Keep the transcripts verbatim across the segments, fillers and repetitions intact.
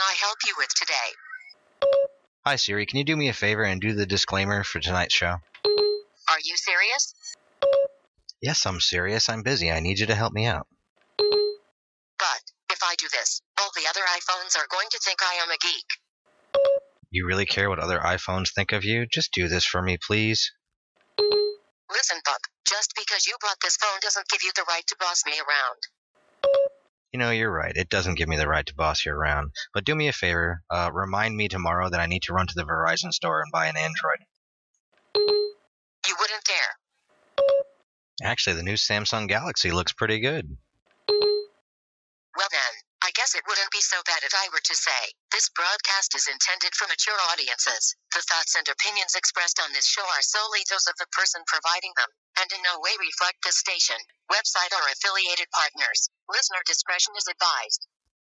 I help you with today? Hi Siri, can you do me a favor and do the disclaimer for tonight's show? Are you serious? Yes, I'm serious. I'm busy. I need you to help me out. But if I do this, all the other iPhones are going to think I am a geek. You really care what other iPhones think of you? Just do this for me, please. Listen, Buck, just because you bought this phone doesn't give you the right to boss me around. You know, you're right. It doesn't give me the right to boss you around. But do me a favor. Uh, remind me tomorrow that I need to run to the Verizon store and buy an Android. You wouldn't dare. Actually, the new Samsung Galaxy looks pretty good. Well then, I guess it wouldn't be so bad if I were to say, this broadcast is intended for mature audiences. The thoughts and opinions expressed on this show are solely those of the person providing them, and in no way reflect the station, website, or affiliated partners. Listener discretion is advised.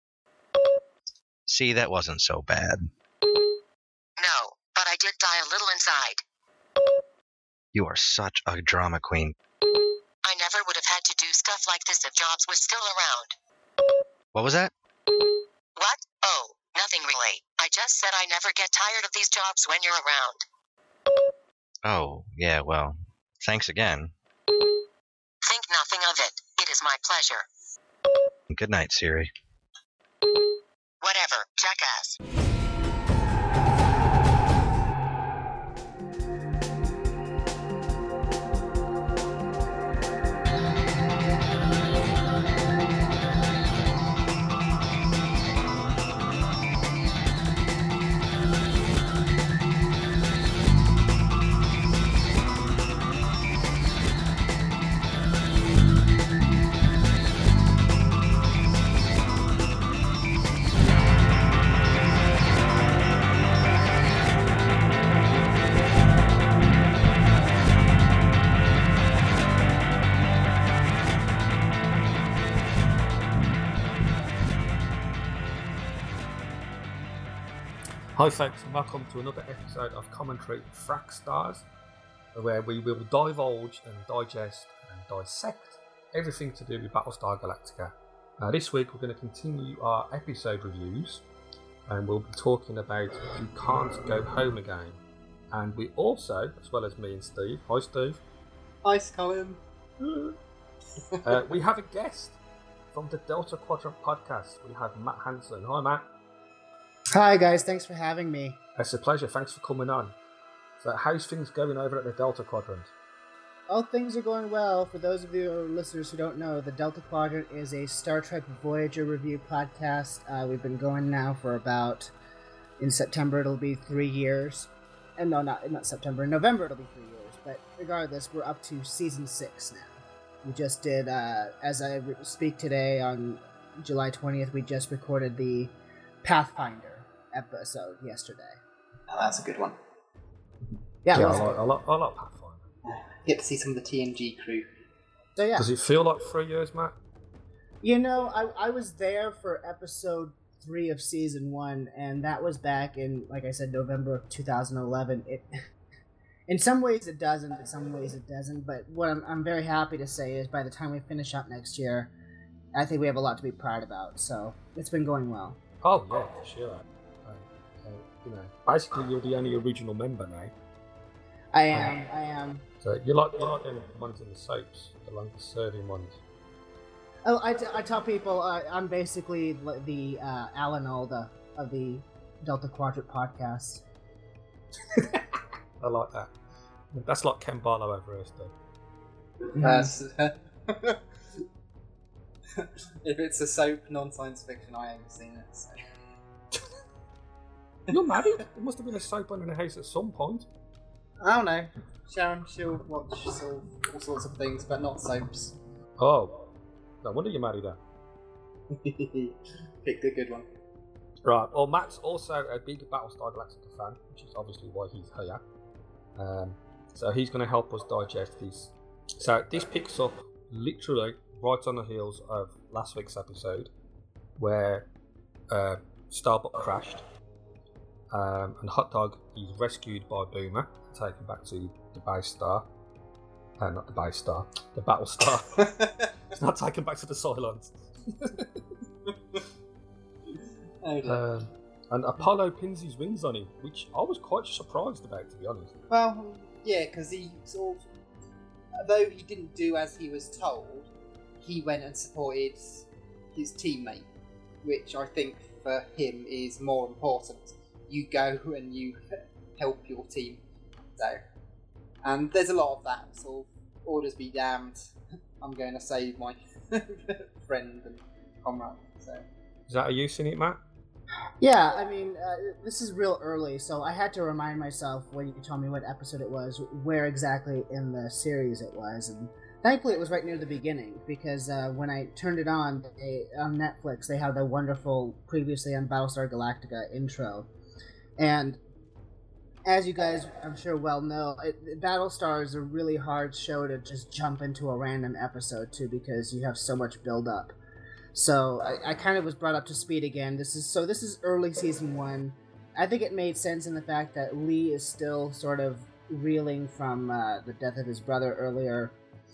See, that wasn't so bad. No, but I did die a little inside. You are such a drama queen. I never would have had to do stuff like this if Jobs was still around. What was that? What? Oh, nothing really. I just said I never get tired of these jobs when you're around. Oh, yeah, well, thanks again. Think nothing of it. It is my pleasure. Good night, Siri. Whatever, jackass. Hi folks, and welcome to another episode of Commentary Frack Stars, where we will divulge and digest and dissect everything to do with Battlestar Galactica. Now this week we're going to continue our episode reviews, and we'll be talking about You Can't Go Home Again. And we also, as well as me and Steve, hi Steve. Hi Colin. uh, we have a guest from the Delta Quadrant podcast. We have Matt Hanson. Hi Matt. Hi guys, thanks for having me. It's a pleasure, thanks for coming on. So how's things going over at the Delta Quadrant? All things are going well. For those of you listeners who don't know, the Delta Quadrant is a Star Trek Voyager review podcast. Uh, we've been going now for about, in September it'll be three years. And no, not, not September, in November it'll be three years. But regardless, we're up to season six now. We just did, uh, as I speak today on July twentieth, we just recorded the Pathfinder episode yesterday. Oh, that's a good one. Yeah, yeah I, I, like, I, like, I like Pathfinder. Get to see some of the T N G crew. So yeah. Does it feel like three years, Matt? You know, I, I was there for episode three of season one, and that was back in, like I said, November of two thousand eleven. It, in some ways it doesn't, in some ways it doesn't, but what I'm, I'm very happy to say is by the time we finish up next year, I think we have a lot to be proud about, so it's been going well. Oh, yeah, for sure. Uh, uh, you know, basically you're the only original member now. I am, I am. So you're like, you're like the ones in the soaps, the longest serving ones. Oh, I, t- I tell people uh, I'm basically the uh, Alan Alda of the Delta Quadrant podcast. I like that. That's like Ken Barlow over here, Steve. That's, if it's a soap, non-science fiction, I haven't seen it. So. You're married? There must have been a soap on in the house at some point. I don't know. Sharon, she'll watch all, all sorts of things, but not soaps. Oh. No wonder you're married then. Picked a good one. Right, well Matt's also a big Battlestar Galactica fan, which is obviously why he's here. Um, so he's going to help us digest this. So this picks up literally right on the heels of last week's episode, where uh, Starbuck crashed, um, and Hot Dog is rescued by Boomer, taken back to the base star. Uh, not the base star, the Battlestar. It's not taken back to the Cylons. Oh, um, And Apollo pins his wings on him, which I was quite surprised about, to be honest. Well, yeah, because he sort of, though he didn't do as he was told, he went and supported his teammate, which I think for him is more important. You go and you help your team. So, and there's a lot of that. So, orders be damned. I'm going to save my friend and comrade. So, is that how you seen it, Matt? Yeah, I mean, uh, this is real early, so I had to remind myself when you told me what episode it was, where exactly in the series it was, and thankfully it was right near the beginning, because uh, when I turned it on they, on Netflix, they had the wonderful previously on Battlestar Galactica intro, and as you guys I'm sure well know, it, Battlestar is a really hard show to just jump into a random episode to, because you have so much build up. So I, I kind of was brought up to speed again. This is so this is early season one. I think it made sense in the fact that Lee is still sort of reeling from uh, the death of his brother earlier,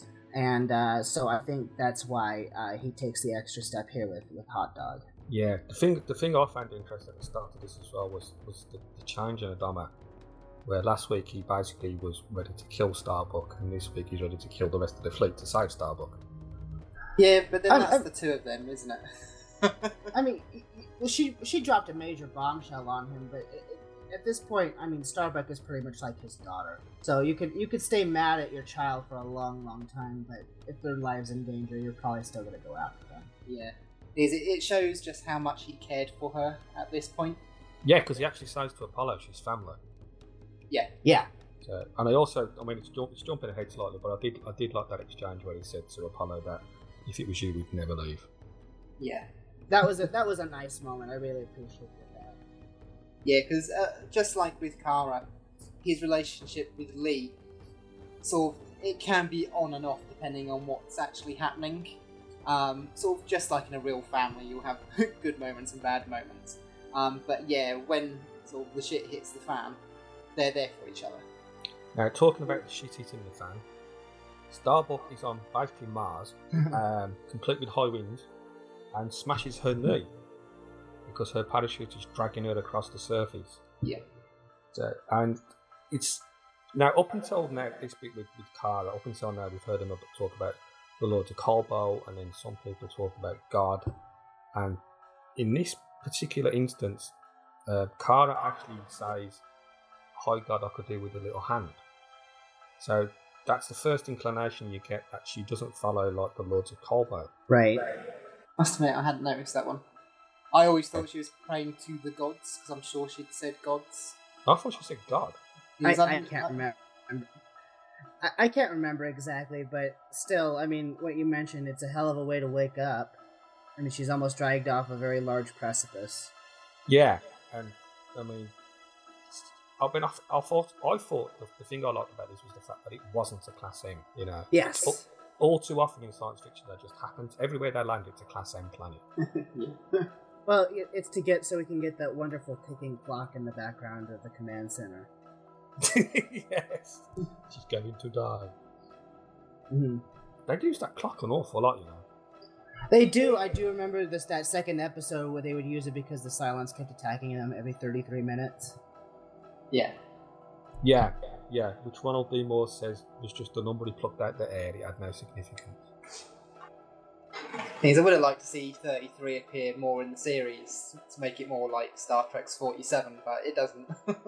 and uh, so I think that's why uh, he takes the extra step here with, with Hot Dog. Yeah, the thing the thing I found interesting at the start of this as well was was the, the change in Adama, where last week he basically was ready to kill Starbuck, and this week he's ready to kill the rest of the fleet to save Starbuck. Yeah, but then I'm- that's I'm- the two of them, isn't it? I mean, well, she she dropped a major bombshell on him, but it, it, at this point, I mean, Starbuck is pretty much like his daughter. So you could you could stay mad at your child for a long, long time, but if their lives in danger, you're probably still going to go after them. Yeah. Is it, it shows just how much he cared for her at this point. Yeah, because he actually says to Apollo she's family. Yeah. Yeah. So, and I also, I mean, it's, jump, it's jumping ahead slightly, but I did I did like that exchange where he said to Apollo that if it was you, we'd never leave. Yeah. That was a that was a nice moment. I really appreciated that. Yeah, because uh, just like with Kara, his relationship with Lee, sort of, it can be on and off depending on what's actually happening. Um, sort of just like in a real family, you'll have good moments and bad moments. Um, but yeah, when sort of the shit hits the fan, they're there for each other. Now, talking about the shit hitting the fan, Starbuck is on basically Mars, um, complete with high winds, and smashes her knee because her parachute is dragging her across the surface. Yeah. So, and it's now up until now this bit with, with Kara, up until now we've heard another talk about the Lords of Kolbo, and then some people talk about God. And in this particular instance, uh, Kara actually says, "Hi God, I could do with a little hand." So that's the first inclination you get that she doesn't follow like the Lords of Kolbo. Right. Must admit, I hadn't noticed that one. I always thought she was praying to the gods, because I'm sure she'd said gods. I thought she said God. I, Because I I'm- can't remember. I, I can't remember exactly, but still, I mean, what you mentioned, it's a hell of a way to wake up. I mean, she's almost dragged off a very large precipice. Yeah, and I mean, I mean, I, I thought I thought the, the thing I liked about this was the fact that it wasn't a class M. You know, Yes. all, all too often in science fiction that just happens. Everywhere they land, it's a class M planet. yeah. Well, it- it's to get so we can get that wonderful ticking clock in the background of the command center. Yes, she's going to die. Mm-hmm. They use that clock an awful lot, you know. They do. I do remember this that second episode where they would use it because the Cylons kept attacking them every thirty-three minutes. Yeah. Yeah, yeah. Which Ronald D. Moore says was just a number he plucked out the air. It had no significance. Things I would have liked to see thirty-three appear more in the series to make it more like Star Trek's forty-seven, but it doesn't.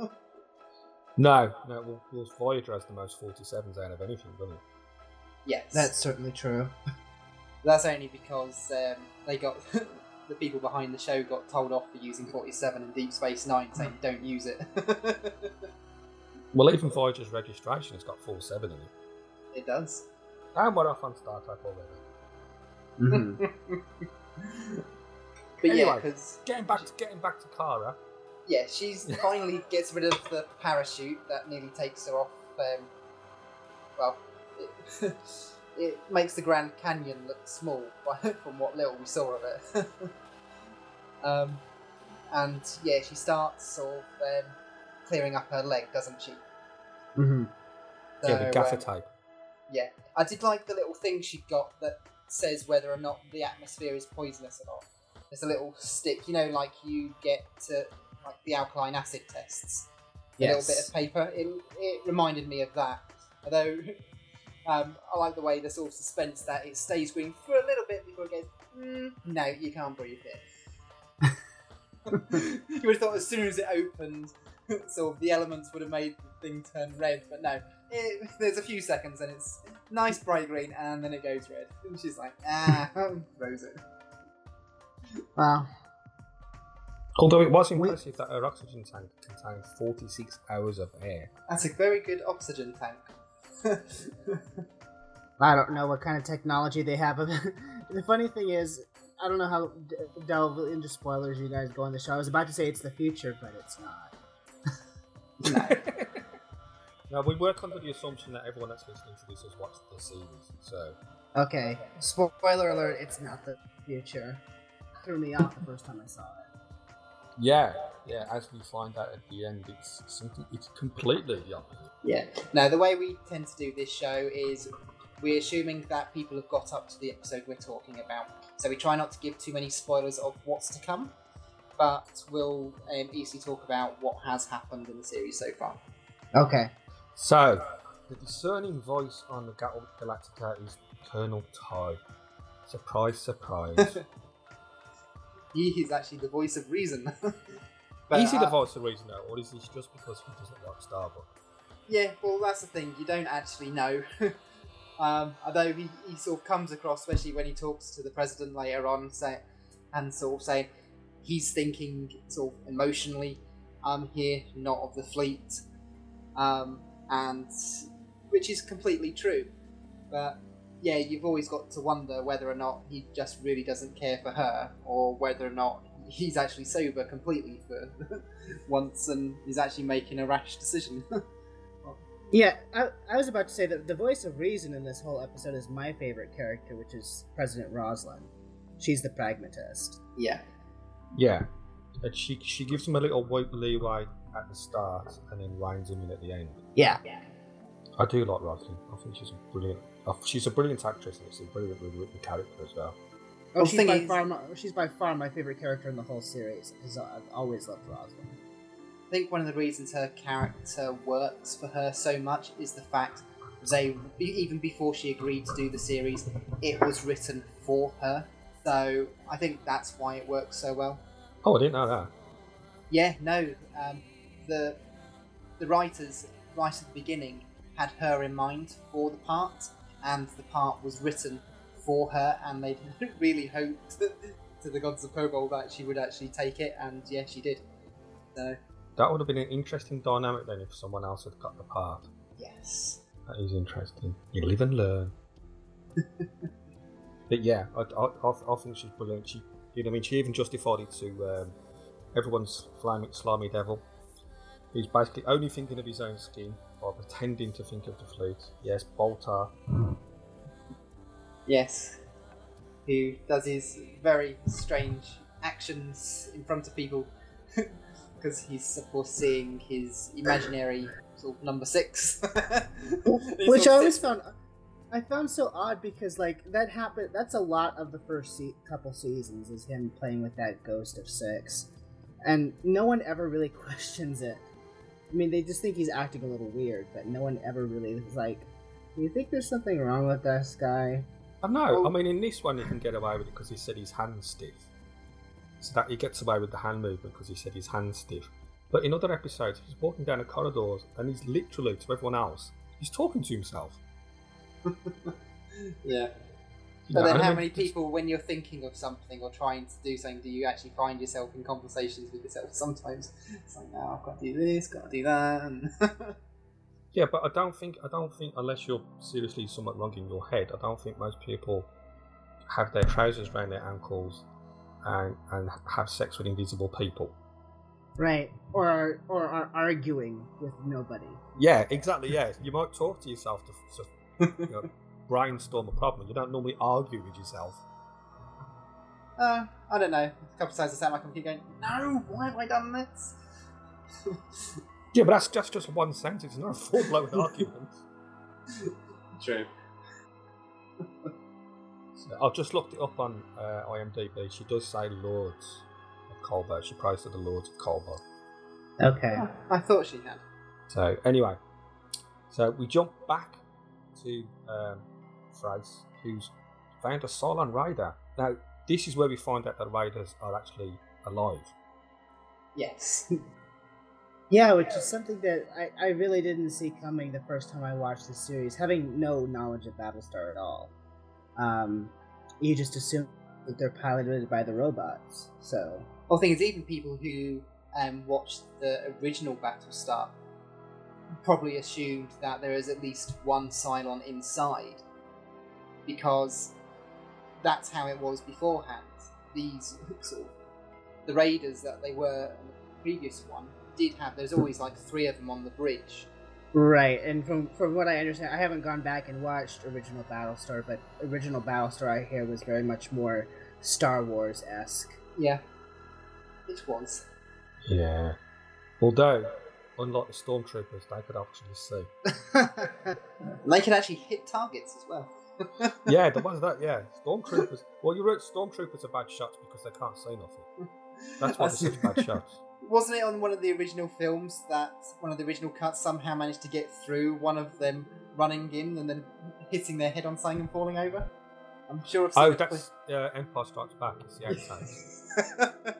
No, no. Well, well Voyager has the most forty-sevens out of anything, doesn't it? Yes. That's certainly true. That's only because um, they got the people behind the show got told off for using forty-seven in Deep Space Nine, saying don't use it. Well, even Voyager's registration has got forty-seven in it. It does. And we're off on Star Trek already. Mm-hmm. But yeah, Anyway. because Getting back to getting back to Kara. yeah, she's finally gets rid of the parachute that nearly takes her off. Um, well, it, it makes the Grand Canyon look small from what little we saw of it. um, and yeah, she starts sort of um, clearing up her leg, doesn't she? Mm-hmm. Yeah, the So, gaffer um, tape. Yeah, I did like the little thing she got that says whether or not the atmosphere is poisonous or not. there's a little stick, you know, like you get to like the alkaline acid tests. A Yes. little bit of paper. It, it reminded me of that. Although um, I like the way the sort of suspense that it stays green for a little bit before it goes, mm, no, you can't breathe it. You would have thought as soon as it opened, sort of the elements would have made the thing turn red, but no. It, there's a few seconds and it's nice bright green and then it goes red. And she's like, ah, throws it. Wow. Although it was impressive that her oxygen tank contained forty-six hours of air. That's a very good oxygen tank. I don't know what kind of technology they have. The funny thing is, I don't know how d- delve into spoilers you guys go on the show. I was about to say it's the future, but it's not. Now, we work under the assumption that everyone that's listening to this has watched the series, so... Okay, spoiler alert, it's not the future. Threw me off the first time I saw it. Yeah, yeah, as we find out at the end, it's something, it's completely the opposite. Yeah. Now, the way we tend to do this show is we're assuming that people have got up to the episode we're talking about. So we try not to give too many spoilers of what's to come, but we'll um, easily talk about what has happened in the series so far. Okay. So, the discerning voice on the Gal- Galactica is Colonel Ty. Surprise, surprise. He is actually the voice of reason. But, Is he the uh, voice of reason, though, or is this just because he doesn't like Starbuck? Yeah, well, that's the thing. You don't actually know. um, although he, he sort of comes across, especially when he talks to the president later on, say, and sort of saying he's thinking sort of emotionally um, here, not of the fleet, um, and which is completely true. But yeah, you've always got to wonder whether or not he just really doesn't care for her, or whether or not he's actually sober completely for once and is actually making a rash decision. Yeah, I, I was about to say that the voice of reason in this whole episode is my favorite character, which is President Roslin. She's the pragmatist. Yeah. Yeah, and she she gives him a little white leeway at the start, and then reins him in at the end. Yeah. I do like Roslyn. I think she's a brilliant. She's a brilliant actress, and it's a brilliant written character as well. Oh, Well, she's thing by is- far my, she's by far my favorite character in the whole series, because I've always loved Roslyn. I think one of the reasons her character works for her so much is the fact they, even before she agreed to do the series, it was written for her. So I think that's why it works so well. Oh, I didn't know that. Yeah, no, um, the the writers right at the beginning had her in mind for the part, and the part was written for her, and they really hoped to the gods of Kobold that she would actually take it, and yeah, she did. So That would have been an interesting dynamic then if someone else had got the part. yes. That is interesting. You live and learn. But yeah, I, I, I, I think she's brilliant. She, you know, I mean, she even justified it to um, everyone's flaming slimy devil. He's basically only thinking of his own skin by pretending to think of the fleet. Yes, Boltar. Yes, who does his very strange actions in front of people because he's of course seeing his imaginary sort of number six. He Which sort I of always sits- found I found so odd, because like that happened. That's a lot of the first se- couple seasons is him playing with that ghost of six, and no one ever really questions it. I mean, they just think he's acting a little weird, but no one ever really is like, "Do you think there's something wrong with this guy?" I know. Well- I mean, in this one, he can get away with it because he said his hand's stiff. So that he gets away with the hand movement because he said his hand's stiff. But in other episodes, he's walking down the corridors and he's literally, to everyone else, he's talking to himself. Yeah. You But know, then, and I how mean, many it's- people, when you're thinking of something or trying to do something, do you actually find yourself in conversations with yourself? Sometimes it's like, "No, I've got to do this, got to do that," and Yeah, but I don't think I don't think unless you're seriously somewhat wrong in your head, I don't think most people have their trousers around their ankles and and have sex with invisible people. Right, or are, or are arguing with nobody. Yeah, exactly. Yeah, you might talk to yourself to, to you know, brainstorm a problem. You don't normally argue with yourself. uh, I don't know. A couple of times I sound like I'm keep going, "No, why have I done this?" Yeah, but that's just just one sentence. It's not a full blown argument. True. So I've just looked it up on uh, IMDb. She does say Lords of Colbert. She prays to the Lords of Colbert. Okay. Oh, I thought she had. So anyway, so we jump back to um, Thrace, who's found a Cylon Raider. Now, this is where we find out that Raiders are actually alive. Yes. Yeah, which is something that I, I really didn't see coming the first time I watched the series, having no knowledge of Battlestar at all. Um, you just assume that they're piloted by the robots, so... Well, the thing is, even people who um, watched the original Battlestar probably assumed that there is at least one Cylon inside, because that's how it was beforehand. These sort of the Raiders that they were in the previous one did have. There's always like three of them on the bridge. Right, and from from what I understand, I haven't gone back and watched original Battlestar, but original Battlestar I hear was very much more Star Wars-esque. Yeah, it was. Yeah. Although, unlike the Stormtroopers, they could actually see. And they could actually hit targets as well. Yeah, there was that, yeah. Stormtroopers. Well, you're right, Stormtroopers are bad shots because they can't see nothing. That's why they're such bad shots. Wasn't it on one of the original films that one of the original cuts somehow managed to get through one of them running in and then hitting their head on something and falling over? I'm sure I've seen Oh, it. that's uh, Empire Strikes Back. It's the outside.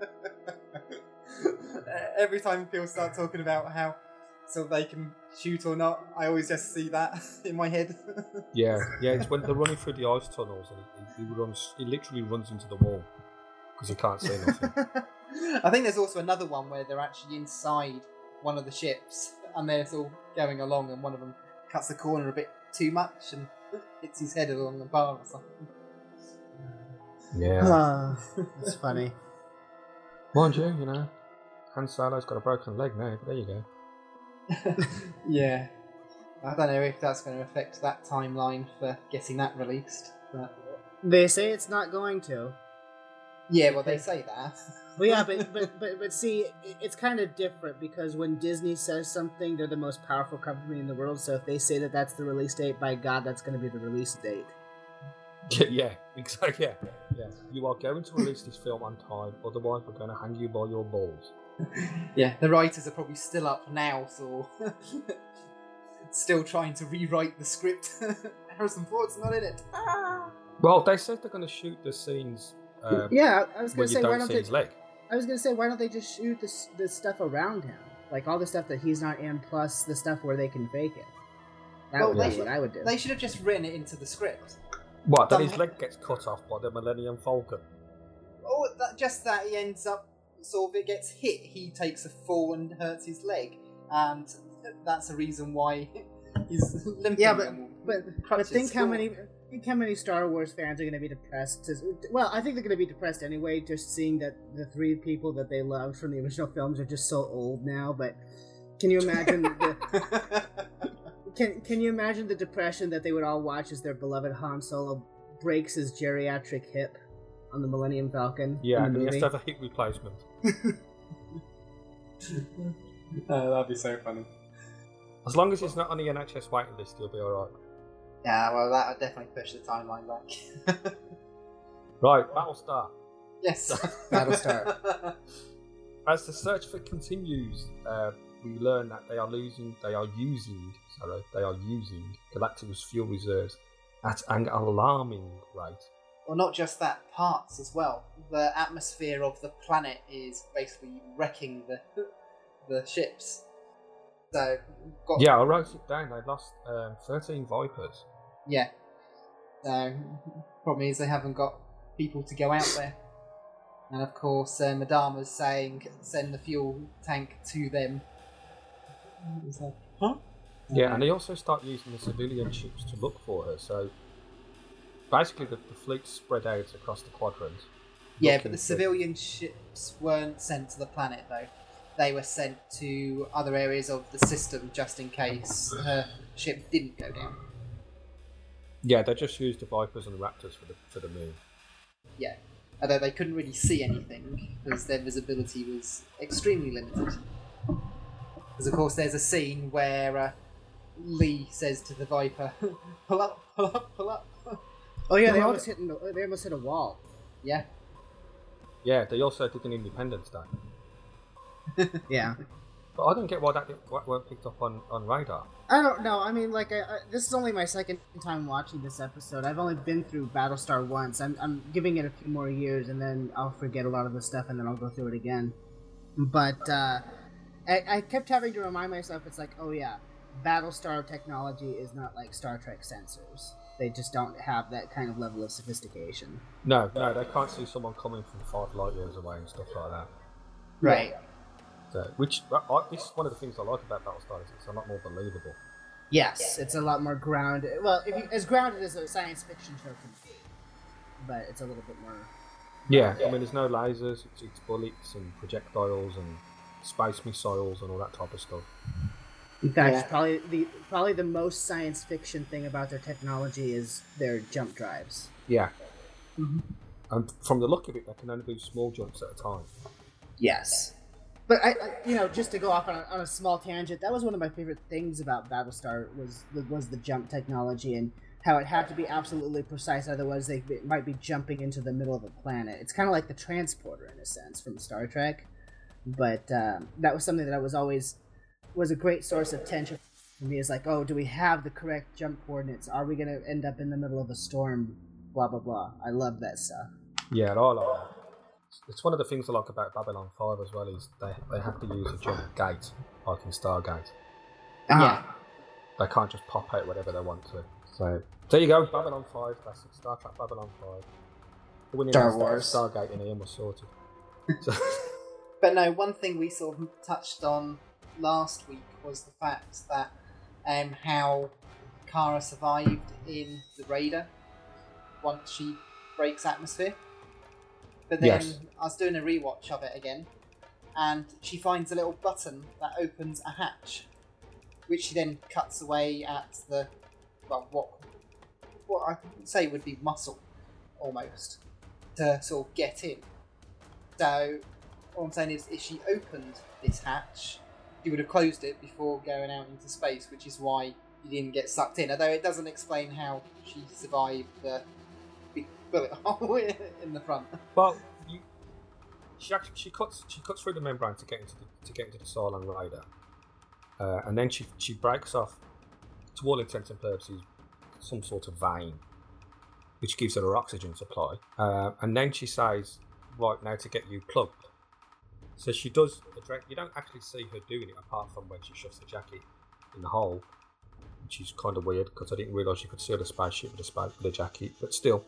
Every time people start talking about how so they can shoot or not, I always just see that in my head. Yeah, yeah. It's when they're running through the ice tunnels and he, he runs. He literally runs into the wall because he can't see nothing. I think there's also another one where they're actually inside one of the ships and they're all going along, and one of them cuts the corner a bit too much and hits his head along the bar or something. Yeah. Ah, that's funny. Mind you, you know, Han Solo's got a broken leg now, but there you go. Yeah. I don't know if that's going to affect that timeline for getting that released. But... They say it's not going to. Yeah, well, they say that. Well, yeah, but but but, but see, it's kind of different because when Disney says something, they're the most powerful company in the world. So if they say that that's the release date, by God, that's going to be the release date. Yeah, yeah, exactly. Yeah, yeah. You are going to release this film on time, otherwise we're going to hang you by your balls. Yeah, the writers are probably still up now, so still trying to rewrite the script. Harrison Ford's not in it. Ah! Well, they said they're going to shoot the scenes. Um, Yeah, I was when going to you say, why don't don't see they? his leg. I was going to say, why don't they just shoot the s- the stuff around him, like all the stuff that he's not in, plus the stuff where they can fake it. That Well, would they be should- what I would do. They should have just written it into the script. What? That Done- his leg gets cut off by the Millennium Falcon. Oh, that, just that he ends up, sort of, it gets hit, he takes a fall and hurts his leg, and that's the reason why he's limping. Yeah, but- and But, but crutches think how fall. many think how many Star Wars fans are going to be depressed. To, well, I think they're going to be depressed anyway, just seeing that the three people that they loved from the original films are just so old now. But can you imagine the can can you imagine the depression that they would all watch as their beloved Han Solo breaks his geriatric hip on the Millennium Falcon? Yeah, in and the he has movie? to have a hip replacement. Oh, that'd be so funny. As long as he's not on the N H S waiting list, he'll be alright. Yeah, well, that would definitely push the timeline back. Right, Battlestar. Yes. Battlestar. As the search for continues, uh, we learn that they are losing, they are using, sorry, they are using Galacticus fuel reserves at an alarming rate. Well, not just that, parts as well. The atmosphere of the planet is basically wrecking the the ships. So, got, Yeah, I wrote it down. They lost um, thirteen Vipers. yeah. So, problem is they haven't got people to go out there. And of course, uh, Madama's saying, send the fuel tank to them. It's like, huh? Yeah, and they also start using the civilian ships to look for her. So basically, the, the fleet's spread out across the quadrant. Yeah, looking but the for- civilian ships weren't sent to the planet, though. They were sent to other areas of the system just in case her ship didn't go down. Yeah, they just used the Vipers and the Raptors for the for the moon. Yeah. Although they couldn't really see anything because their visibility was extremely limited. Because, of course, there's a scene where uh, Lee says to the Viper, pull up, pull up, pull up. Oh yeah, Yeah, they well, almost hit an- they almost hit a wall. Yeah. Yeah, they also did an Independence Day. Yeah. But I don't get why that didn't- why it weren't picked up on, on radar. I don't know. I mean, like, I, I, this is only my second time watching this episode. I've only been through Battlestar once. I'm, I'm giving it a few more years, and then I'll forget a lot of the stuff, and then I'll go through it again. But uh, I, I kept having to remind myself, it's like, oh yeah, Battlestar technology is not like Star Trek sensors. They just don't have that kind of level of sophistication. No, no, they can't see someone coming from five light years away and stuff like that. Right. So, which I, I, this is one of the things I like about Battlestar is it's a lot more believable. Yes, it's a lot more grounded. Well, if you, as grounded as a science fiction show can be, but it's a little bit more. Yeah, I mean, there's no lasers, it's, it's bullets and projectiles and space missiles and all that type of stuff. In fact, Yeah. it's probably the probably the most science fiction thing about their technology is their jump drives. Yeah. And from the look of it, they can only do small jumps at a time. Yes. But I, I you know, just to go off on a, on a small tangent, that was one of my favorite things about Battlestar was the, was the jump technology and how it had to be absolutely precise, otherwise they it might be jumping into the middle of a planet. It's kind of like the transporter in a sense from Star Trek, but um, that was something that I was always was a great source of tension for me. Is like, oh, do we have the correct jump coordinates? Are we going to end up in the middle of a storm? Blah blah blah. I love that stuff. Yeah, and I like that. It's one of the things I like about Babylon five as well is they, they have to use a jump gate, like in Stargate. Yeah. They can't just pop out whatever they want to. So there you go, Babylon five, that's it, Star Trek Babylon five. The winning Star Star Wars. Stargate in Ian was sorted. So, But no, one thing we sort of touched on last week was the fact that um, how Kara survived in the Raider once she breaks atmosphere. But then Yes. I was doing a rewatch of it again, and she finds a little button that opens a hatch, which she then cuts away at the, well, what, what I would say would be muscle, almost, to sort of get in. So, all I'm saying is, if she opened this hatch, she would have closed it before going out into space, which is why you didn't get sucked in. Although it doesn't explain how she survived the big bullet hole in the front. well, you, she actually she cuts she cuts through the membrane to get into the to get into the Cylon Raider, uh, and then she she breaks off, to all intents and purposes, some sort of vein, which gives her her oxygen supply, uh, and then she says, "Right now to get you plugged." So she does. You don't actually see her doing it apart from when she shoves the jacket in the hole, which is kind of weird because I didn't realise you could see the spaceship with a space with a jacket. But still,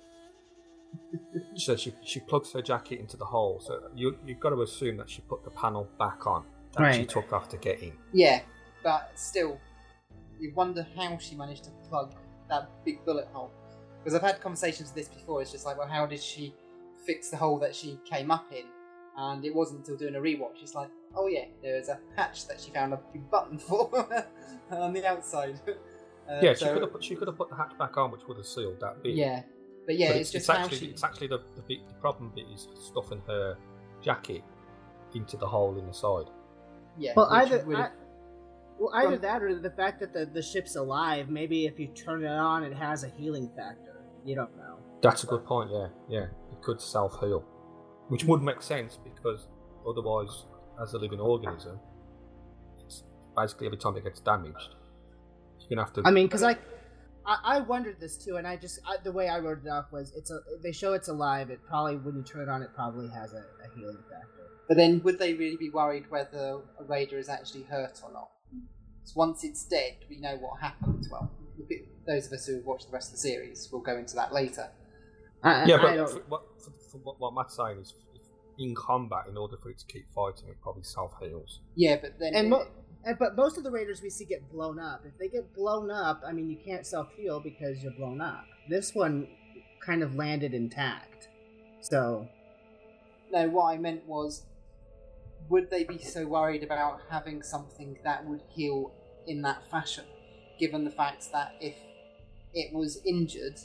so she she plugs her jacket into the hole. So you you've got to assume that she put the panel back on that she Right. took off to get in. Yeah, but still, you wonder how she managed to plug that big bullet hole. Because I've had conversations with this before. It's just like, well, how did she fix the hole that she came up in? And it wasn't until doing a rewatch. It's like, oh yeah, there's a hatch that she found a big button for on the outside. Uh, yeah, so- she could have put she could have put the hatch back on, which would have sealed that bit. Yeah, but yeah, But it's, it's, just it's how actually she. it's actually the the, bit, the problem bit is stuffing her jacket into the hole in the side. Yeah, Well, which either would've- I, well either Go- that or the fact that the the ship's alive. Maybe if you turn it on, it has a healing factor. You don't know. That's a good point. Yeah, yeah, it could self heal, which would make sense because otherwise, as a living organism, it's basically every time it gets damaged, you're gonna have to. I mean, because I, I, I wondered this too, and I just I, the way I wrote it off was it's a they show it's alive. It probably when you turn it on, it probably has a, a healing factor. But then, would they really be worried whether a raider is actually hurt or not? So once it's dead, we know what happens. Well, the bit- those of us who have watched the rest of the series will go into that later. I, yeah, I but don't, for, what, for, for what, what Matt's saying is, if in combat, in order for it to keep fighting, it probably self heals. Yeah, but then and, mo- and but most of the raiders we see get blown up. If they get blown up, I mean, you can't self heal because you're blown up. This one kind of landed intact, so no, what I meant was, would they be so worried about having something that would heal in that fashion, given the fact that if it was injured,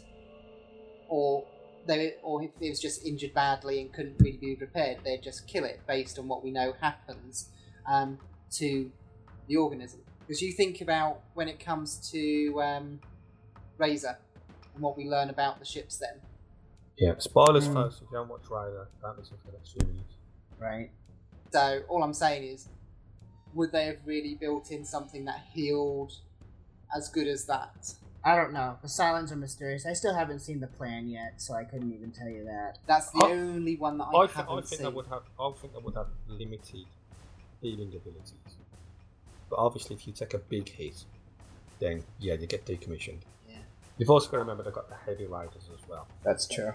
or they, or if it was just injured badly and couldn't really be repaired, they'd just kill it based on what we know happens um, to the organism. Because you think about when it comes to um, Razor, and what we learn about the ships then. Yeah, spoilers Mm. first. If you haven't watched Rider, don't listen for the next few minutes. Right. So all I'm saying is, would they have really built in something that healed as good as that? I don't know. The Cylons are mysterious. I still haven't seen the plan yet, so I couldn't even tell you that. That's the I- only one that I, I, th- haven't I think seen. they would have. I think they would have limited healing abilities. But obviously, if you take a big hit, then yeah, you get decommissioned. Yeah. You've also got to remember they've got the heavy riders as well. That's true.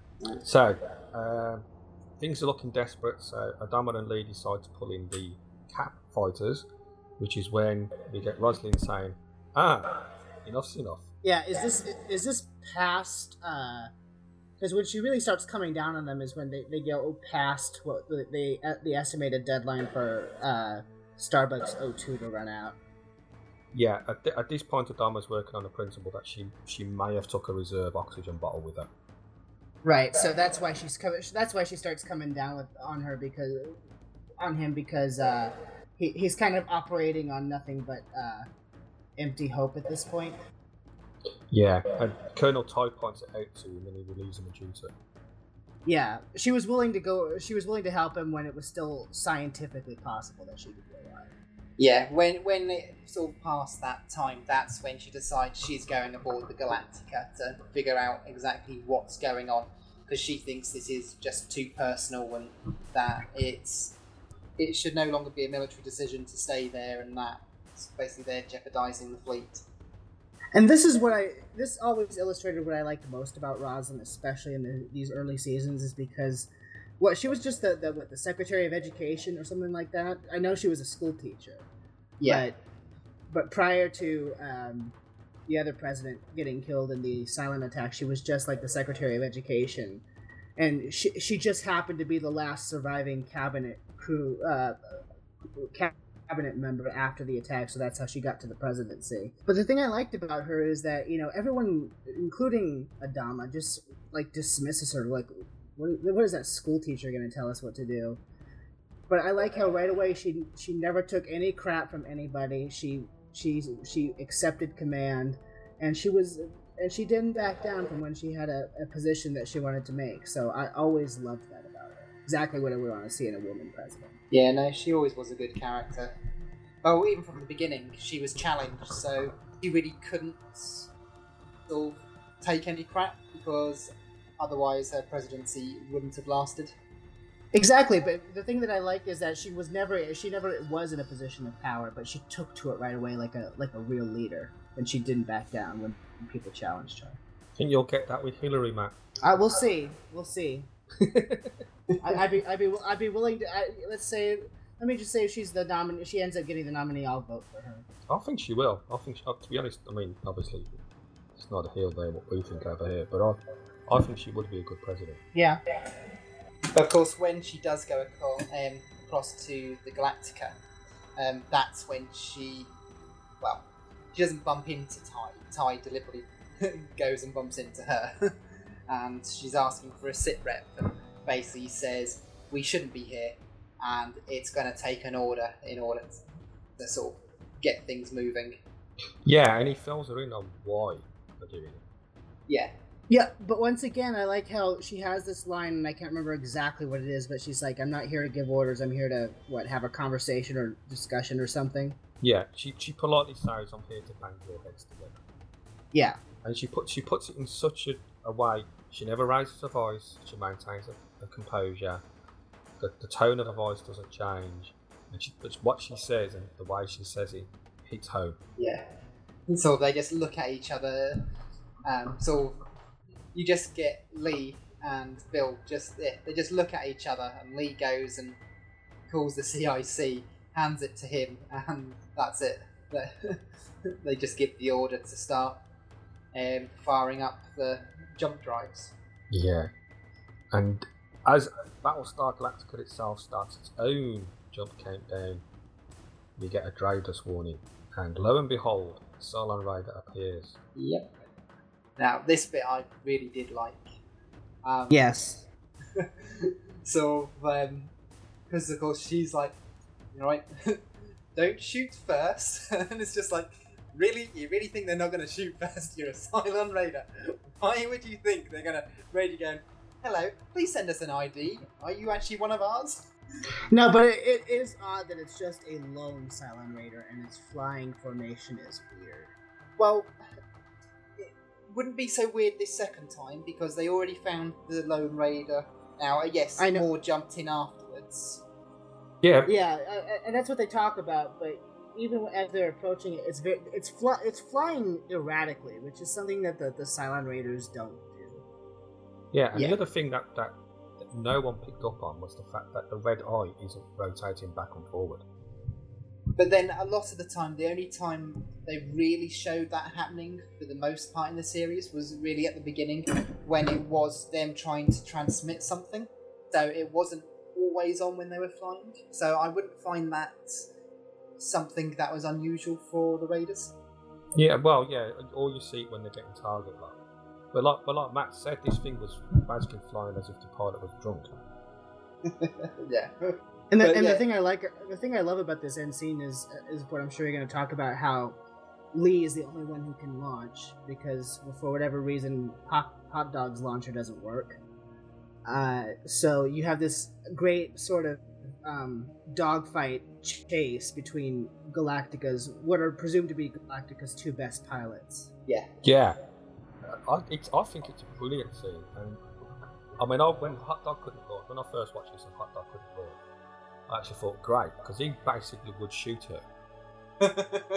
So um, things are looking desperate. So Adama and Lee decide to pull in the Cap fighters, which is when we get Rosalind saying, "Ah, enough's enough." Yeah, is this is this past? Because when she really starts coming down on them is when they, they go past what the the, the estimated deadline for uh, Starbucks O two to run out. Yeah, at, th- at this point, Adama's working on the principle that she she may have took a reserve oxygen bottle with her. Right, so that's why she's coming. That's why she starts coming down with on her because on him because uh, he he's kind of operating on nothing but uh, empty hope at this point. Yeah, and Colonel Ty points it out to him, and he relieves him a duty. Yeah, she was willing to go. She was willing to help him when it was still scientifically possible that she could go alive. Yeah, when when it sort of past that time, that's when she decides she's going aboard the Galactica to figure out exactly what's going on, because she thinks this is just too personal and that it's it should no longer be a military decision to stay there, and that it's basically they're jeopardizing the fleet. And this is what I. This always illustrated what I liked most about Rosalind, especially in the, these early seasons, is because what she was just the the, what, the Secretary of Education or something like that. I know she was a school teacher. Yeah. But, but prior to um, the other president getting killed in the silent attack, she was just like the Secretary of Education, and she she just happened to be the last surviving cabinet crew uh, cabinet member after the attack. So that's how she got to the presidency. But the thing I liked about her is that you know everyone, including Adama, just like dismisses her. Like, what, what is that school teacher going to tell us what to do? But I like how right away she she never took any crap from anybody. She she she accepted command, and she was and she didn't back down from when she had a, a position that she wanted to make. So I always loved that about her. Exactly what I would want to see in a woman president. Yeah, no, she always was a good character. Oh, even from the beginning, she was challenged, so she really couldn't sort of take any crap because otherwise her presidency wouldn't have lasted. Exactly, but the thing that I liked is that she was never she never was in a position of power, but she took to it right away like a like a real leader, and she didn't back down when people challenged her. I think you'll get that with Hillary, Matt. Uh, we'll see. We'll see. I, I'd be I'd be I'd be willing to. I, let's say. Let me just say, if she's the nominee, she ends up getting the nominee, I'll vote for her. I think she will. I think, she, uh, to be honest, I mean, obviously, it's not a hill day what we think over here, but I, I think she would be a good president. Yeah. Of course, when she does go across, um, across to the Galactica, um, that's when she, well, she doesn't bump into Ty. Ty deliberately goes and bumps into her, and she's asking for a sit rep, and basically says, we shouldn't be here, and it's going to take an order in order to sort of get things moving. Yeah, and he fills her in on why they're doing it. Yeah. Yeah, but once again, I like how she has this line, and I can't remember exactly what it is, but she's like, I'm not here to give orders, I'm here to, what, have a conversation or discussion or something? Yeah, she she politely says, I'm here to bang your heads together. Yeah. And she, put, she puts it in such a, a way, she never raises her voice, she maintains a, a composure, the, the tone of her voice doesn't change, and she, it's what she says and the way she says it hits home. Yeah. And so they just look at each other, um, sort of, you just get Lee and Bill just yeah, they just look at each other, and Lee goes and calls the C I C, hands it to him, and that's it. They just give the order to start um, firing up the jump drives. Yeah, and as Battlestar Galactica itself starts its own jump countdown, we get a Draydus warning, and lo and behold, Cylon Rider appears. Yep. Now, this bit I really did like. Um, Yes. So, um, because of course she's like, you know, right, don't shoot first. And it's just like, really? You really think they're not going to shoot first? You're a Cylon Raider. Why would you think they're gonna ready go? Hello, please send us an I D. Are you actually one of ours? No, but it, it is odd that it's just a lone Cylon Raider and its flying formation is weird. Well, it wouldn't be so weird this second time because they already found the Lone Raider. Now, uh, yes, I know. more jumped in afterwards. Yeah, Yeah, uh, and that's what they talk about. But even as they're approaching it, it's very, it's fly, it's flying erratically, which is something that the, the Cylon Raiders don't do. yeah. And Yeah. the other thing that, that that no one picked up on was the fact that the red eye isn't rotating back and forward. But then a lot of the time, the only time they really showed that happening for the most part in the series was really at the beginning when it was them trying to transmit something. So it wasn't always on when they were flying. So I wouldn't find that something that was unusual for the Raiders. Yeah, well, yeah. All you see when they're getting target locked. But like, but like Matt said, this thing was basically flying as if the pilot was drunk. Yeah. And the, But, and yeah. the thing I like, the thing I love about this end scene is is what I'm sure you're going to talk about, how Lee is the only one who can launch because for whatever reason, Hot, Hot Dog's launcher doesn't work. Uh, so you have this great sort of um, dogfight chase between Galactica's, what are presumed to be Galactica's two best pilots. Yeah. Yeah, I, it's, I think it's a brilliant scene. And I mean, I, when Hot Dog couldn't launch, when I first watched this and Hot Dog couldn't launch, I actually thought great because he basically would shoot her.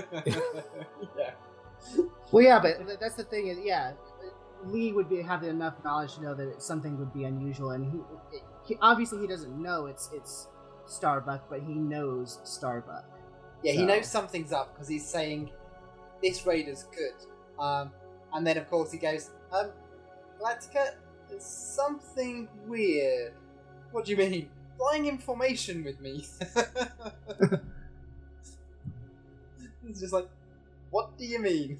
Yeah. Well, yeah, but th- that's the thing is, yeah, Lee would be have enough knowledge to know that something would be unusual, and he, he obviously he doesn't know it's it's Starbuck, but he knows Starbuck. Yeah, he So- knows something's up because he's saying this raider's good. Um, and then of course he goes, um, Galactica, there's something weird. What do you mean? Flying in formation with me. He's just like, what do you mean?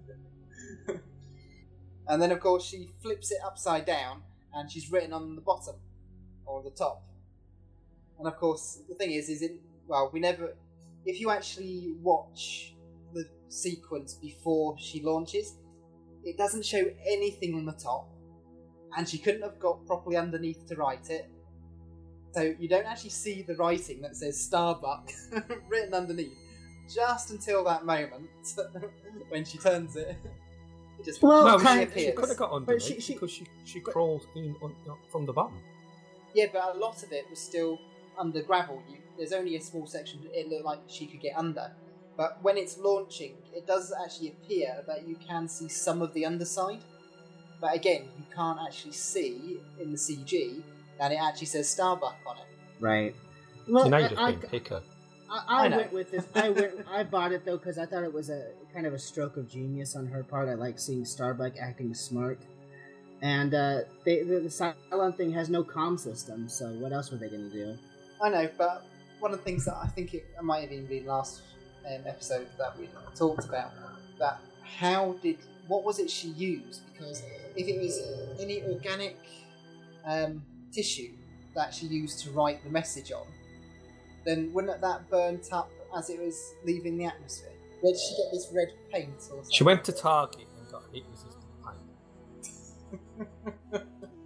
And then of course she flips it upside down and she's written on the bottom or the top. And of course the thing is, is it well we never. If you actually watch the sequence before she launches, it doesn't show anything on the top, and she couldn't have got properly underneath to write it. So you don't actually see the writing that says Starbuck written underneath, just until that moment when she turns it. It just Well, no, kind she, of- she could have got underneath she- she- because she, she crawls in on, from the bottom. Yeah, but a lot of it was still under gravel. You, there's only a small section it looked like she could get under. But when it's launching, it does actually appear that you can see some of the underside. But again, you can't actually see in the C G that it actually says Starbuck on it. Right. Well, you know, I, you're just I, being picker. I, I, I know. went with this. I went. I bought it though because I thought it was a kind of a stroke of genius on her part. I like seeing Starbuck acting smart, and uh, they, the, the Cylon thing has no comm system. So what else were they going to do? I know, but one of the things that I think it, it might have even been last um, episode that we talked about, that how did, what was it she used? Because if it was any organic um, tissue that she used to write the message on, then wouldn't that burnt up as it was leaving the atmosphere? Where did she get this red paint or something? She went to Target and got heat resistant paint.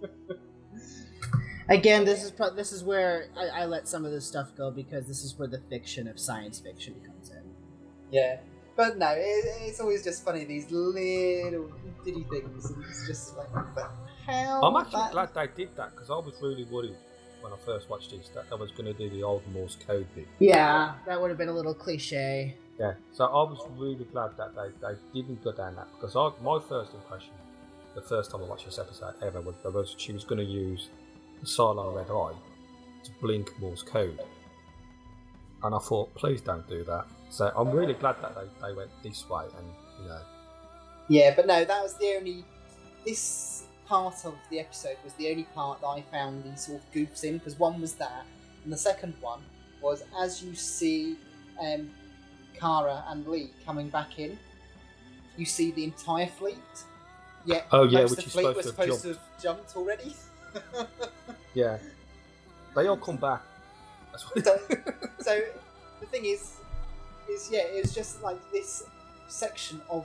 Again, this is pro- this is where I, I let some of this stuff go because this is where the fiction of science fiction comes in. Yeah. But no, it, it's always just funny, these little bitty things. And it's just like, what the hell? I'm actually that- glad they did that because I was really worried when I first watched this that I was going to do the old Morse code bit. Yeah, that would have been a little cliche. Yeah, so I was really glad that they, they didn't go down that because I, my first impression, the first time I watched this episode ever, was, was she was going to use the Cylon Red Eye to blink Morse code. And I thought, please don't do that. So I'm really glad that they, they went this way and, you know. Yeah, but no, that was the only. This part of the episode was the only part that I found these sort of goofs in, because one was that, and the second one was as you see um, Kara and Lee coming back in, you see the entire fleet. Yet Oh, yeah, most which of the is fleet supposed was to have supposed to have jumped already. Yeah. They all come back. That's what So, so the thing is, is yeah, it was just like this section of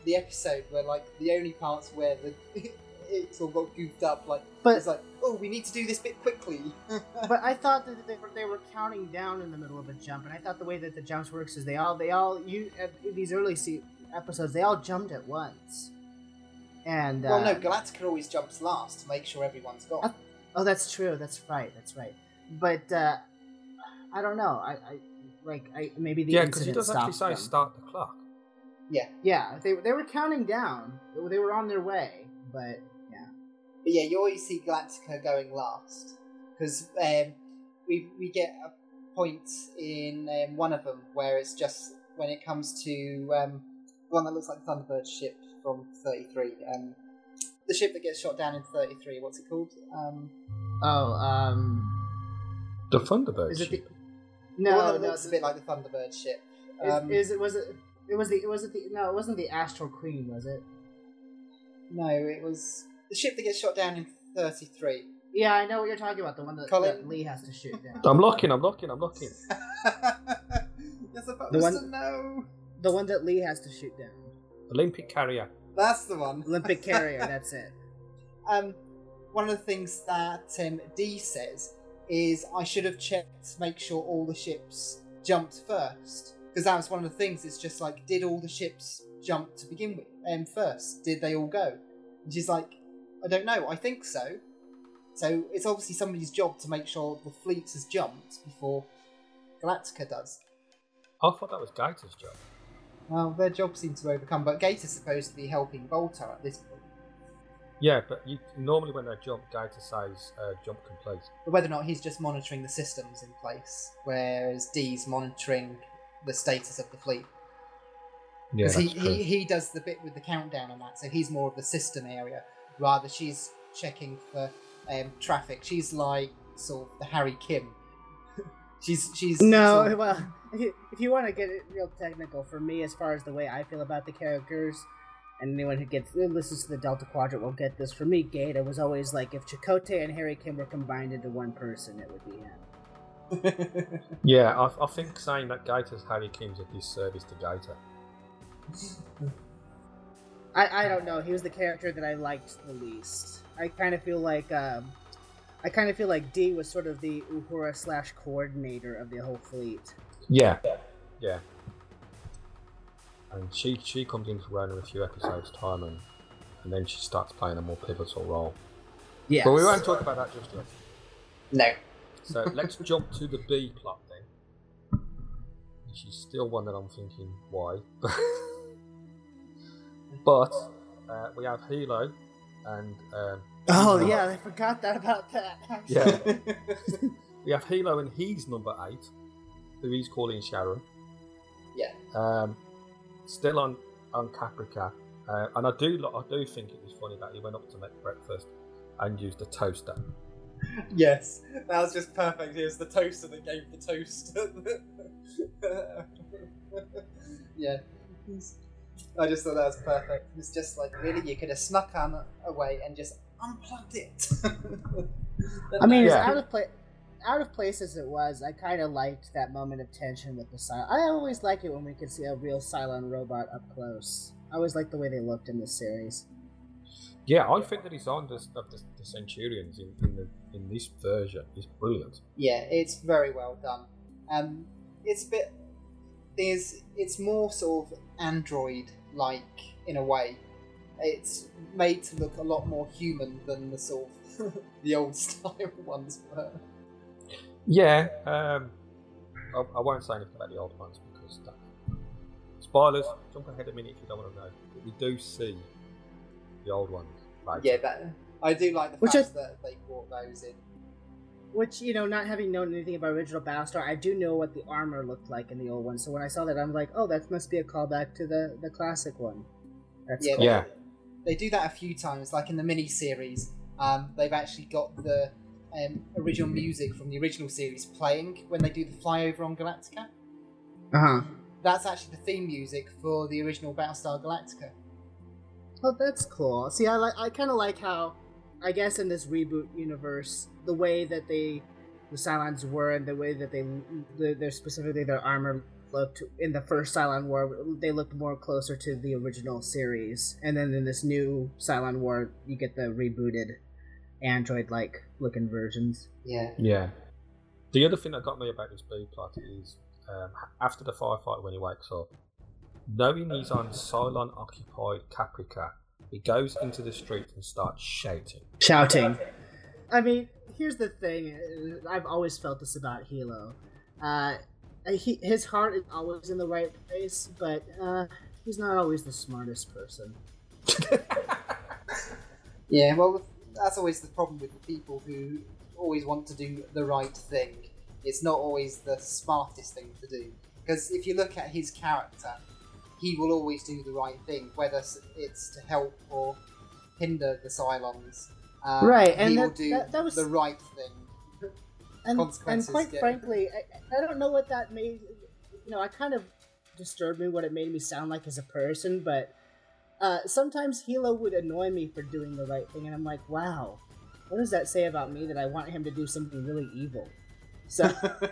the episode where like the only parts where the it all got goofed up, like But- it's like, oh, we need to do this bit quickly. But I thought that they were, they were counting down in the middle of a jump, and I thought the way that the jumps works is they all they all you at these early se- episodes they all jumped at once. And uh, Well, no, Galactica always jumps last to make sure everyone's gone. Uh, oh, that's true. That's right. That's right. But uh, I don't know. I, I like I maybe the Yeah, because he incident does actually stopped say them. start the clock. Yeah, Yeah, they they were counting down. They were on their way, but yeah. but yeah, you always see Galactica going last because um, we we get a point in um, one of them where it's just when it comes to um, one that looks like Thunderbird's ship from thirty-three. Um, the ship that gets shot down in thirty-three. What's it called? Um, Oh, um, The Thunderbird is it the ship. the no one that no looks a bit like the Thunderbird ship. is, Um, is it was it it was the it was it the no it wasn't the Astral Queen, was it? No, it was the ship that gets shot down in thirty-three. Yeah, I know what you're talking about. The one that, Colin? that Lee has to shoot down. I'm looking, I'm looking, I'm looking. You're supposed The one- to know. The one that Lee has to shoot down. Olympic carrier. That's the one. Olympic carrier. That's it. Um, one of the things that um, Dee says is I should have checked to make sure all the ships jumped first. Because that was one of the things, it's just like, did all the ships jump to begin with um, first? Did they all go? And she's like, I don't know, I think so. So it's obviously somebody's job to make sure the fleet has jumped before Galactica does. I thought that was Gator's job. Well, their job seems to overcome, but Gator's supposed to be helping Volta at this point. Yeah, but you normally when they jump, Gator says uh, jump complete. But whether or not he's just monitoring the systems in place, whereas Dee's monitoring the status of the fleet. Yeah, Because that's he, true. he, he does the bit with the countdown and that, so he's more of the system area, rather she's checking for um, traffic. She's like sort of the Harry Kim. she's she's No, sort of- well, if you, if you want to get it real technical, for me, as far as the way I feel about the characters, and anyone who gets who listens to the Delta Quadrant will get this. For me, Gator was always like if Chakotay and Harry Kim were combined into one person, it would be him. Yeah, I, I think saying that Gator's Harry Kim's a disservice to Gator. I, I don't know. He was the character that I liked the least. I kind of feel like um, I kind of feel like Dee was sort of the Uhura slash coordinator of the whole fleet. Yeah, yeah. And she she comes into Rome in a few episodes' time, and, and then she starts playing a more pivotal role. Yeah, But we won't talk about that just yet. no. So let's jump to the B plot then. Which is still one that I'm thinking, why? But uh, we have Hilo and um, Oh yeah, I forgot that about that. actually. yeah, we have Hilo and he's number eight, who he's calling Sharon. Yeah. Um, still on on Caprica, uh, and I do lo- I do think it was funny that he went up to make breakfast and used a toaster. Yes, that was just perfect. It was the toaster that gave the toast. yeah. I just thought that was perfect. It was just like, really, you could have snuck on away and just unplugged it. I mean, Yeah. as out of place, out of place as it was, I kind of liked that moment of tension with the Cylon. I always like it when we could see a real Cylon robot up close. I always like the way they looked in this series. Yeah, I think the design of the, of the, the Centurions in, in the in this version is brilliant. Yeah, it's very well done. Um, it's a bit. There's. It's more sort of android-like in a way. It's made to look a lot more human than the sort of the old style ones were. Yeah, um, I, I won't say anything about the old ones because that, spoilers. Jump ahead a minute if you don't want to know. But we do see the old ones. Later. Yeah, that I do like the Which fact I- that they brought those in. Which, you know, not having known anything about original Battlestar, I do know what the armor looked like in the old one. So when I saw that, I'm like, oh, that must be a callback to the, the classic one. That's Yeah, cool. Yeah. They, they do that a few times, like in the mini-series. Um, they've actually got the um, original music from the original series playing when they do the flyover on Galactica. Uh-huh. That's actually the theme music for the original Battlestar Galactica. Oh, that's cool. See, I like. I kind of like how, I guess, in this reboot universe, the way that they, the Cylons were, and the way that they, the, their specifically their armor looked in the first Cylon War. They looked more closer to the original series, and then in this new Cylon War, you get the rebooted android-like looking versions. Yeah. Yeah. The other thing that got me about this B plot is um, after the firefight, when he wakes up, knowing he's on Cylon-occupied Caprica, he goes into the street and starts shouting. Shouting. I mean, here's the thing. I've always felt this about Hilo. Uh, he, his heart is always in the right place, but uh, he's not always the smartest person. Yeah, well, that's always the problem with the people who always want to do the right thing. It's not always the smartest thing to do. Because if you look at his character, he will always do the right thing, whether it's to help or hinder the Cylons. Um, right, and he that, will do that, that was the right thing. And, Consequences and quite get... frankly, I, I don't know what that made. You know, I kind of disturbed me what it made me sound like as a person, but uh, sometimes Hilo would annoy me for doing the right thing, and I'm like, wow, what does that say about me that I want him to do something really evil? So,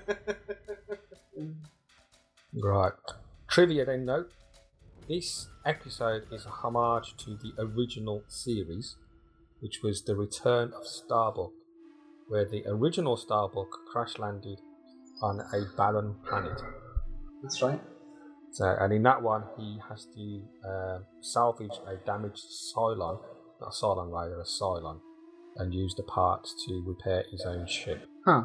Right. Trivia then, note. This episode is a homage to the original series, which was The Return of Starbuck, where the original Starbuck crash landed on a barren planet. That's right. So, and in that one, he has to uh, salvage a damaged Cylon, not a Cylon Raider, a Cylon, and use the parts to repair his own ship. huh.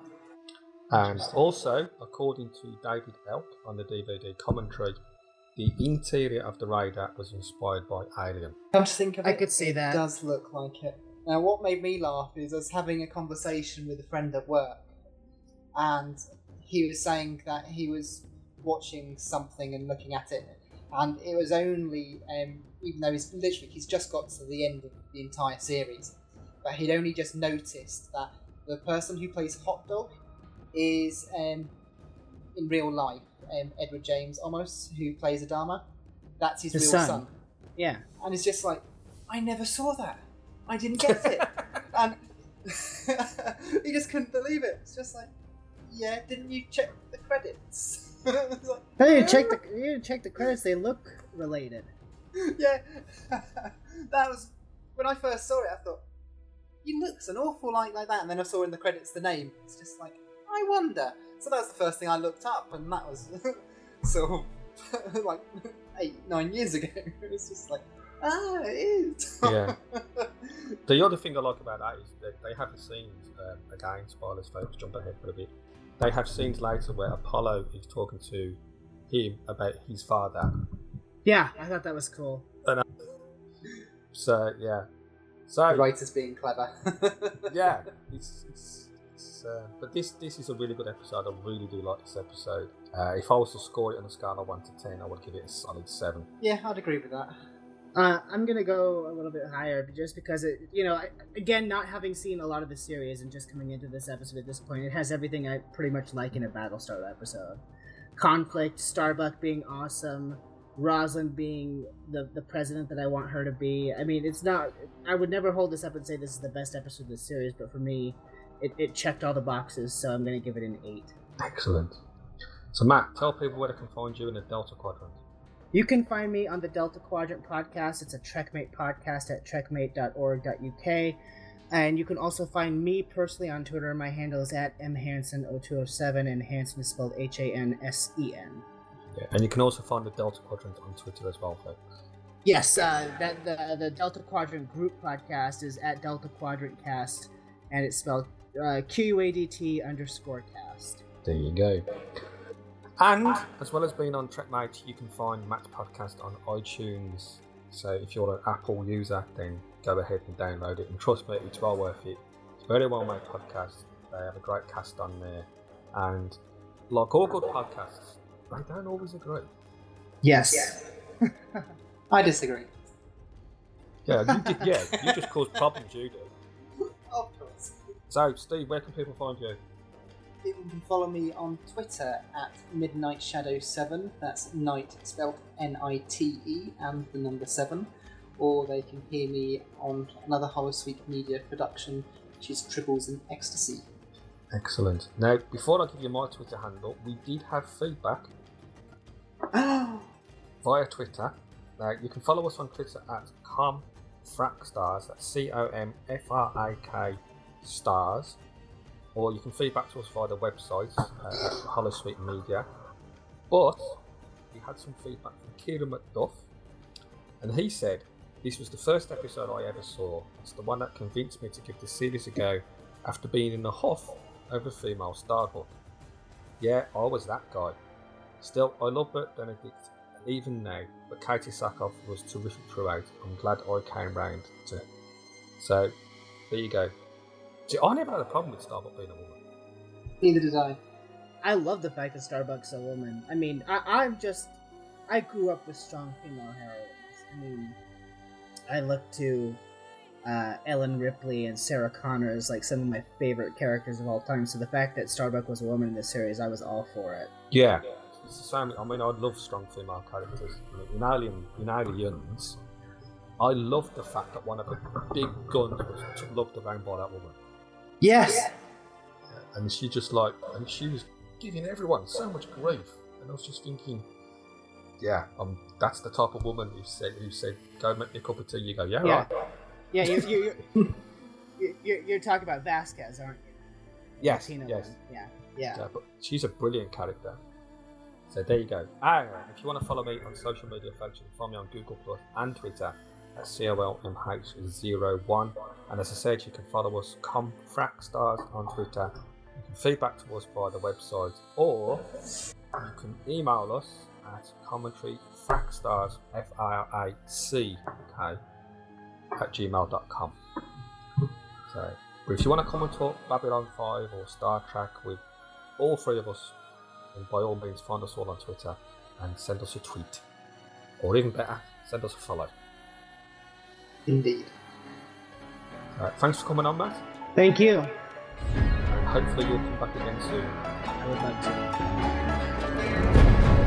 And also, according to David Elk on the D V D commentary, the interior of the Raider was inspired by Alien. Come to think of it, I could see it that. does look like it. Now, what made me laugh is I was having a conversation with a friend at work, and he was saying that he was watching something and looking at it, and it was only, um, even though he's literally he's just got to the end of the entire series, but he'd only just noticed that the person who plays Hot Dog is um, in real life um, Edward James Olmos, who plays Adama. That's his, His real son. son. Yeah. And it's just like, I never saw that. I didn't get it. And he just couldn't believe it. It's just like, yeah, didn't you check the credits? It's like, I didn't check the you didn't check the credits. They look related. yeah. That was, when I first saw it, I thought, he looks an awful lot like that. And then I saw in the credits the name. It's just like, I wonder. So that was the first thing I looked up, and that was sort of like eight, nine years ago. It was just like, ah, it is. Yeah. The other thing I like about that is that they have the scenes, um, again, spoilers folks, jump ahead for a bit. They have scenes later where Apollo is talking to him about his father. Yeah, I thought that was cool. And, uh, so, yeah. So, The writers being clever. yeah, it's, it's, it's uh, but this this is a really good episode. I really do like this episode. Uh, if I was to score it on a scale of one to ten, I would give it a solid seven. Yeah, I'd agree with that. Uh, I'm gonna go a little bit higher, just because it, you know, I, again, not having seen a lot of the series and just coming into this episode at this point, it has everything I pretty much like in a Battlestar episode: conflict, Starbuck being awesome, Rosalind being the the president that I want her to be. I mean, it's not. I would never hold this up and say this is the best episode of the series, but for me, it, it checked all the boxes, so I'm gonna give it an eight. Excellent. So, Matt, tell people where they can find you in the Delta Quadrant. You can find me on the Delta Quadrant podcast. It's a Trekmate podcast at trekmate dot org dot U K. And you can also find me personally on Twitter. My handle is at m hansen zero two zero seven, and Hansen is spelled H A N S E N. Yeah, and you can also find the Delta Quadrant on Twitter as well, folks. Yes, uh, that the the Delta Quadrant group podcast is at Delta Quadrant Cast, and it's spelled uh, Q U A D T underscore cast. There you go. And as well as being on Trekmate, you can find Matt's podcast on iTunes. So if you're an Apple user, then go ahead and download it. And trust me, it's well worth it. It's a very well made podcast. They have a great cast on there. And like all good podcasts, they don't always agree. Yes. I disagree. Yeah, you did, yeah, you just cause problems, you do. Of course. So, Steve, where can people find you? People can follow me on Twitter at Midnight Shadow seven. That's night spelled N I T E and the number seven. Or they can hear me on another Holosuite Media production, which is Tribbles and Ecstasy. Excellent. Now, before I give you my Twitter handle, we did have feedback via Twitter. Now, you can follow us on Twitter at comfracstars, that's C O M F R A K stars, or you can feed back to us via the website uh, at Holosuite Media. But we had some feedback from Kieran McDuff, and he said, "This was the first episode I ever saw. It's the one that convinced me to give the series a go after being in a huff over female Starbuck. Yeah, I was that guy. Still, I love Bert Benedict even now, but Katie Sackhoff was terrific throughout. I'm glad I came round to it." So, there you go. See, I never had a problem with Starbuck being a woman. Neither did I. I love the fact that Starbuck's a woman. I mean, I, I'm just... I grew up with strong female heroines. I mean, I look to uh, Ellen Ripley and Sarah Connor as like some of my favorite characters of all time, so the fact that Starbuck was a woman in this series, I was all for it. Yeah. It's the same. I mean, I love strong female characters. I mean, in Alien, in Aliens, I love the fact that one of the big guns was loved around by that woman. Yes! And she just like, and she was giving everyone so much grief. And I was just thinking, yeah, um, that's the type of woman who said, who said, go make me a cup of tea. You go, yeah, Yeah, right. yeah you're, you're, you're, you're, you're talking about Vasquez, aren't you? Yes, Latino yes. one. Yeah, yeah. Yeah, but she's a brilliant character. So there you go. Ah, if you want to follow me on social media, folks, you can follow me on Google Plus and Twitter at C O L M H zero one. And as I said, you can follow us comfracstars on Twitter. You can feedback to us via the website, or you can email us at commentaryfracstars, F R A C K, at gmail dot com. So, but if you want to come and talk Babylon five or Star Trek with all three of us, then by all means find us all on Twitter and send us a tweet. Or even better, send us a follow. Indeed. Alright, thanks for coming on, Matt. Thank you. And hopefully you'll come back again soon. I would love to.